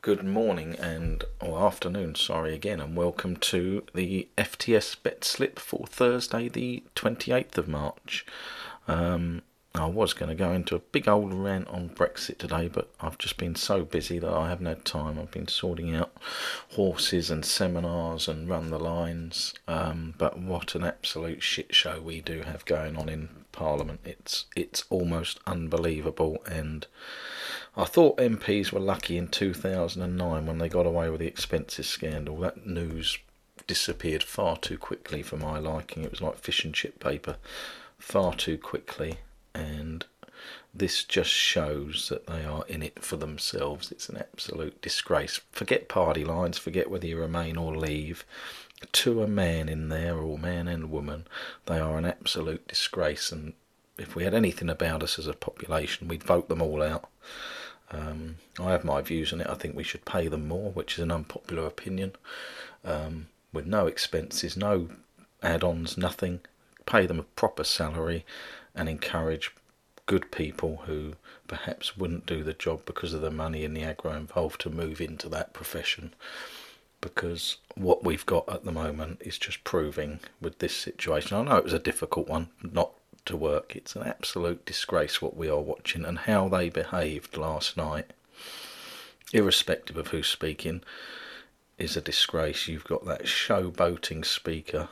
Good morning or afternoon, sorry again, and welcome to the FTS bet slip for Thursday, the 28th of March. I was going to go into a big old rant on Brexit today, but I've just been so busy that I haven't had time. I've been sorting out horses and seminars and run the lines. But what an absolute shit show we do have going on in Parliament. It's almost unbelievable, and I thought MPs were lucky in 2009 when they got away with the expenses scandal. That news disappeared far too quickly for my liking. It was like fish and chip paper, far too quickly, and this just shows that they are in it for themselves. It's an absolute disgrace. Forget party lines, forget whether you remain or leave. To a man in there, or man and woman, they are an absolute disgrace, and if we had anything about us as a population, we'd vote them all out. I have my views on it. I think we should pay them more, which is an unpopular opinion, with no expenses, no add-ons, nothing. Pay them a proper salary and encourage good people who perhaps wouldn't do the job because of the money and the aggro involved to move into that profession, because what we've got at the moment is just proving with this situation. I know it was a difficult one not to work. It's an absolute disgrace what we are watching and how they behaved last night, irrespective of who's speaking, is a disgrace. You've got that showboating speaker.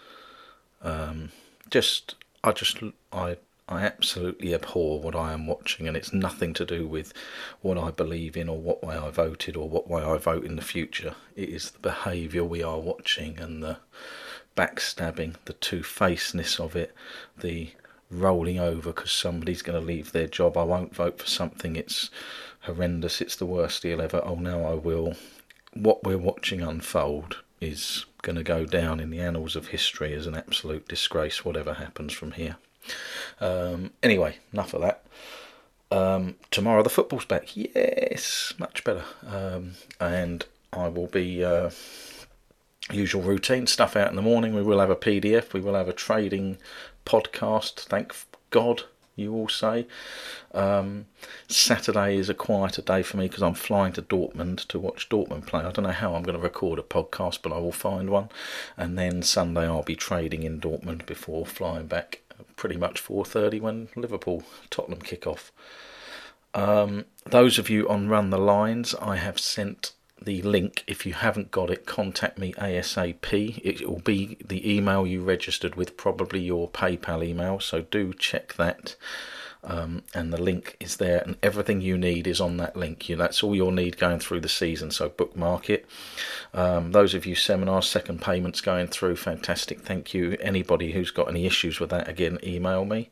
I absolutely abhor what I am watching, and it's nothing to do with what I believe in or what way I voted or what way I vote in the future. It is the behaviour we are watching and the backstabbing, the two-facedness of it, the rolling over because somebody's going to leave their job. I won't vote for something, it's horrendous, it's the worst deal ever, oh no I will. What we're watching unfold is going to go down in the annals of history as an absolute disgrace, whatever happens from here. Anyway, enough of that. Tomorrow the football's back. Yes, much better. And I will be usual routine stuff out in the morning. We will have a PDF. We will have a trading podcast. Thank God, you all say. Saturday is a quieter day for me because I'm flying to Dortmund to watch Dortmund play. I don't know how I'm going to record a podcast, but I will find one. And then Sunday I'll be trading in Dortmund before flying back pretty much 4:30 when Tottenham kick off. Those of you on Run the Lines, I have sent the link. If you haven't got it, contact me ASAP. It will be the email you registered with, probably your PayPal email, so do check that. And the link is there, and everything you need is on that link. That's all you'll need going through the season, so bookmark it. Those of you seminars, second payments going through, fantastic, thank you. Anybody who's got any issues with that, again, email me.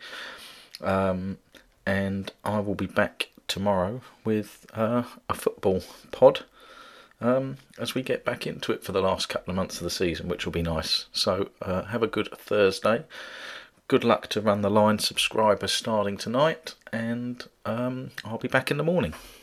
And I will be back tomorrow with a football pod as we get back into it for the last couple of months of the season, which will be nice. So have a good Thursday. Good luck to Run the Line subscribers starting tonight, and I'll be back in the morning.